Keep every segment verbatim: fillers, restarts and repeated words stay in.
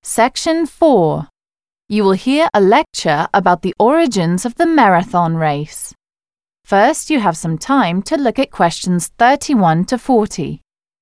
Section four. You will hear a lecture about the origins of the marathon race. First, you have some time to look at questions thirty-one to forty.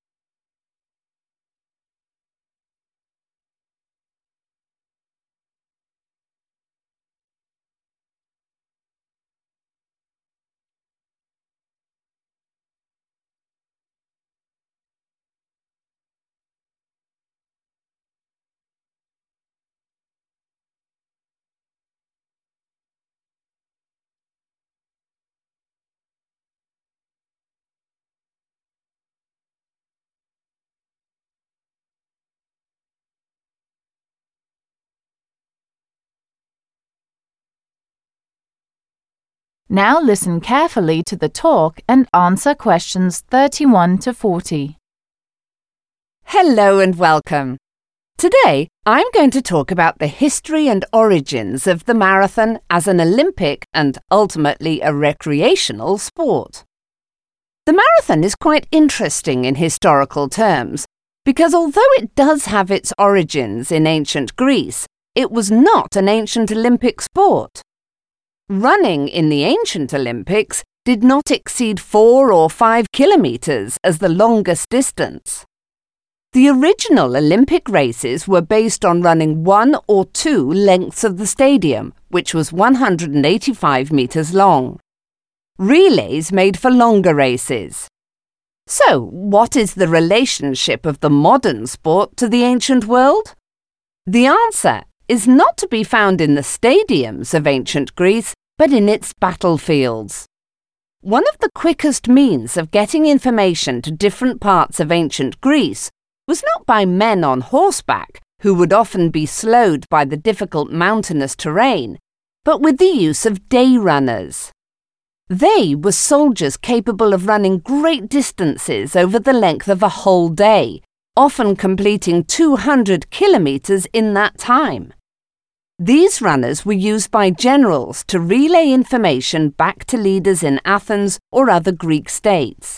Now listen carefully to the talk and answer questions thirty-one to forty. Hello and welcome. Today, I'm going to talk about the history and origins of the marathon as an Olympic and ultimately a recreational sport. The marathon is quite interesting in historical terms because although it does have its origins in ancient Greece, it was not an ancient Olympic sport. Running in the ancient Olympics did not exceed four or five kilometres as the longest distance. The original Olympic races were based on running one or two lengths of the stadium, which was one hundred eighty-five metres long. Relays made for longer races. So, what is the relationship of the modern sport to the ancient world? The answer is not to be found in the stadiums of ancient Greece, but in its battlefields. One of the quickest means of getting information to different parts of ancient Greece was not by men on horseback, who would often be slowed by the difficult mountainous terrain, but with the use of day runners. They were soldiers capable of running great distances over the length of a whole day, often completing two hundred kilometres in that time. These runners were used by generals to relay information back to leaders in Athens or other Greek states.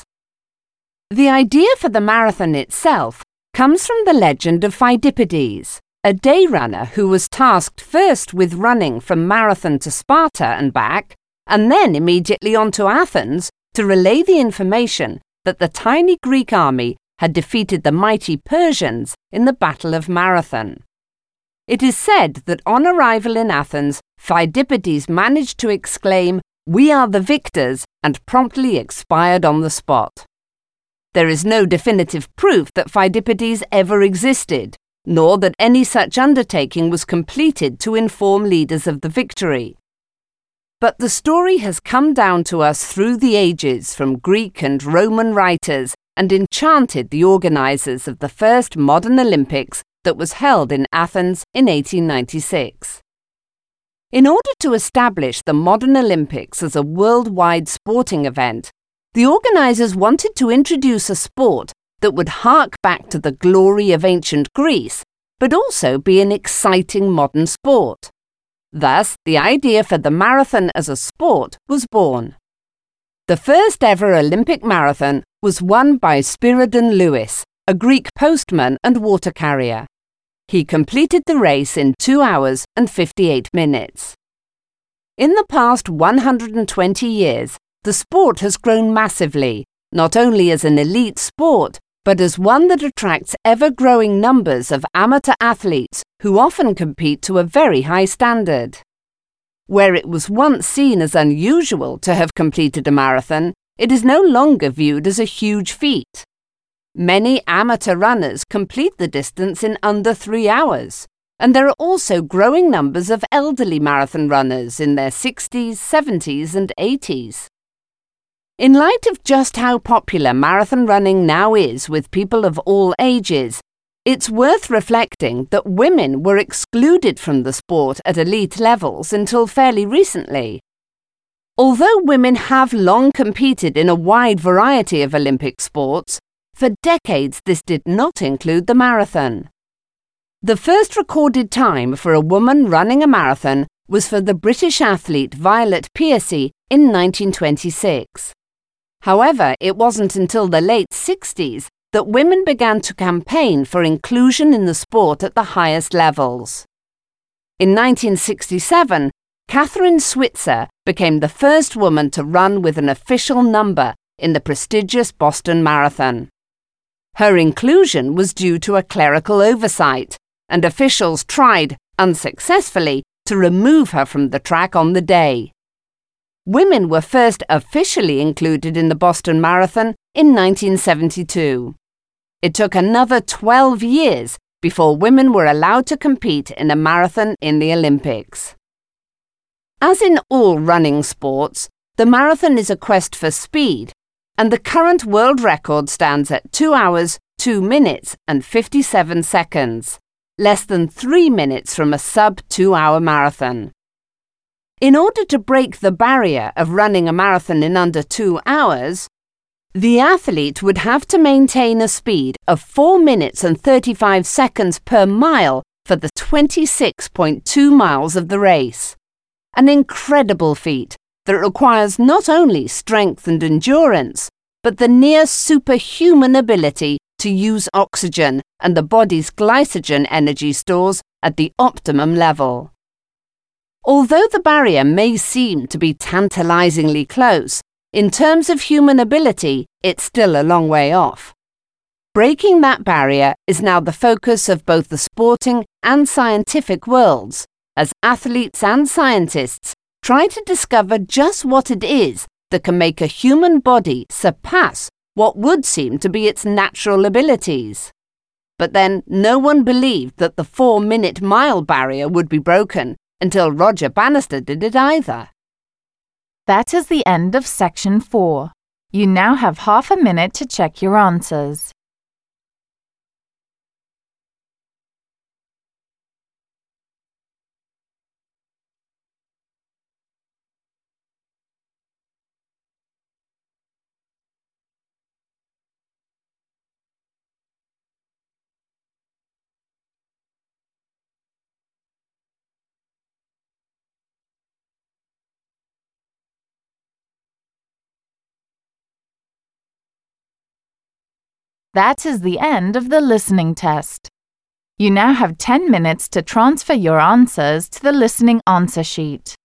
The idea for the marathon itself comes from the legend of Phidippides, a day runner who was tasked first with running from Marathon to Sparta and back, and then immediately on to Athens to relay the information that the tiny Greek army had defeated the mighty Persians in the Battle of Marathon. It is said that on arrival in Athens, Phidippides managed to exclaim, "We are the victors," and promptly expired on the spot. There is no definitive proof that Phidippides ever existed, nor that any such undertaking was completed to inform leaders of the victory. But the story has come down to us through the ages from Greek and Roman writers and enchanted the organisers of the first modern Olympics that was held in Athens in eighteen ninety-six. In order to establish the modern Olympics as a worldwide sporting event, the organisers wanted to introduce a sport that would hark back to the glory of ancient Greece, but also be an exciting modern sport. Thus, the idea for the marathon as a sport was born. The first ever Olympic marathon was won by Spyridon Lewis, a Greek postman and water carrier. He completed the race in two hours and fifty-eight minutes. In the past one hundred twenty years, the sport has grown massively, not only as an elite sport, but as one that attracts ever-growing numbers of amateur athletes who often compete to a very high standard. Where it was once seen as unusual to have completed a marathon, it is no longer viewed as a huge feat. Many amateur runners complete the distance in under three hours, and there are also growing numbers of elderly marathon runners in their sixties, seventies and eighties. In light of just how popular marathon running now is with people of all ages, it's worth reflecting that women were excluded from the sport at elite levels until fairly recently. Although women have long competed in a wide variety of Olympic sports, for decades this did not include the marathon. The first recorded time for a woman running a marathon was for the British athlete Violet Piercy in nineteen twenty-six. However, it wasn't until the late sixties that women began to campaign for inclusion in the sport at the highest levels. In nineteen sixty-seven, Catherine Switzer became the first woman to run with an official number in the prestigious Boston Marathon. Her inclusion was due to a clerical oversight, and officials tried, unsuccessfully, to remove her from the track on the day. Women were first officially included in the Boston Marathon in nineteen seventy-two. It took another twelve years before women were allowed to compete in a marathon in the Olympics. As in all running sports, the marathon is a quest for speed, and the current world record stands at two hours, two minutes and fifty-seven seconds, less than three minutes from a sub-two-hour marathon. In order to break the barrier of running a marathon in under two hours, the athlete would have to maintain a speed of four minutes and thirty-five seconds per mile for the twenty-six point two miles of the race. An incredible feat that requires not only strength and endurance, but the near superhuman ability to use oxygen and the body's glycogen energy stores at the optimum level. Although the barrier may seem to be tantalizingly close, in terms of human ability, it's still a long way off. Breaking that barrier is now the focus of both the sporting and scientific worlds, as athletes and scientists try to discover just what it is that can make a human body surpass what would seem to be its natural abilities. But then no one believed that the four-minute mile barrier would be broken until Roger Bannister did it either. That is the end of section four. You now have half a minute to check your answers. That is the end of the listening test. You now have ten minutes to transfer your answers to the listening answer sheet.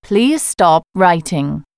Please stop writing.